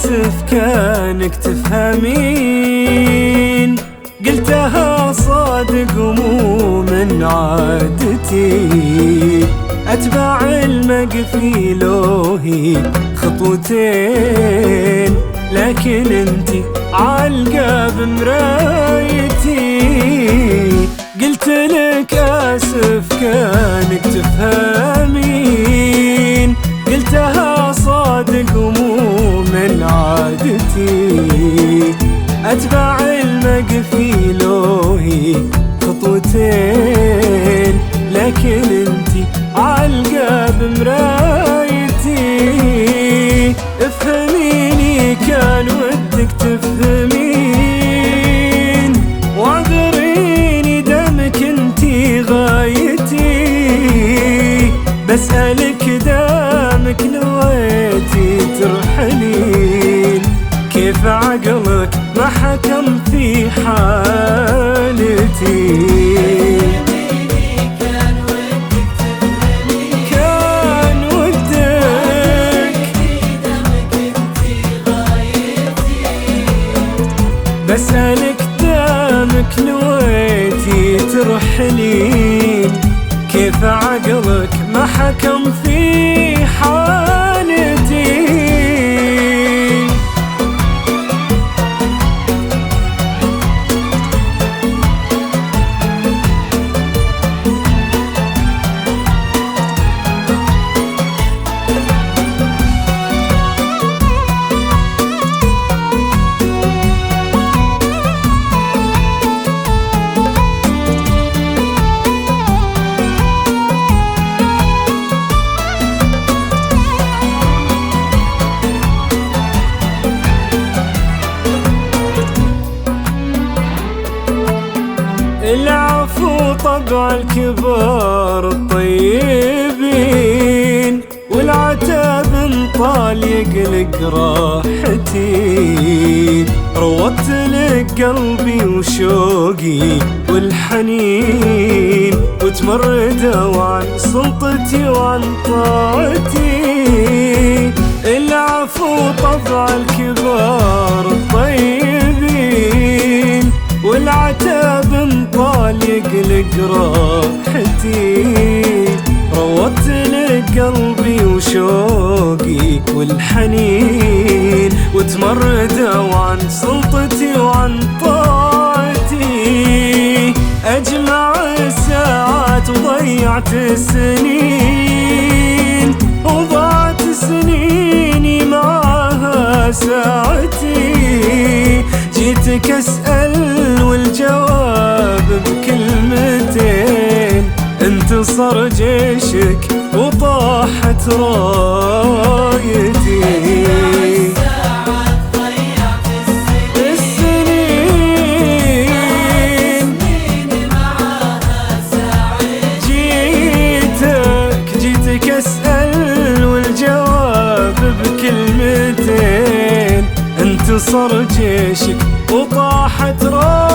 آسف كانك تفهمين، قلتها صادق مو من عادتي، أتبع المقفي لوهي خطوتين، لكن انتي علقة بمرايتي. قلت لك آسف كانك تفهمين، قلتها صادق مو من عادتي، أتبع المقفي لوهي خطوتين، لكن انتي علقة بمرايتي. افهميني كان ودك تفهمين، واعذريني دامك انتي غايتي، بسألك دامك نويتي ترحلين، كيف عقلك ما حكم في حالتي؟ بسألك دامك نويتي ترحلين، كيف عقلك ما حكم في حالتي؟ العفو طبع الكبار الطيبين، والعتاب انطال يقلق راحتي، روضت لك قلبي وشوقي والحنين، وتمردوا عن سلطتي وعن طاعتي. العفو طبع الكبار الطيبين، والعتاب انطال يقلق راحتي، روضت لك قلبي وشوقي والحنين، وتمردوا عن سلطتي وعن طاعتي. أجمع الساعات وضيعت السنين، وضاعت سنيني معاها ساعتي، جيتك أسأل والجواب بكلمتين، انتصر جيشك وطاحت رايتي. جيتك أسأل والجواب بكلمتين، انتصر جيشك وطاحت رايتي.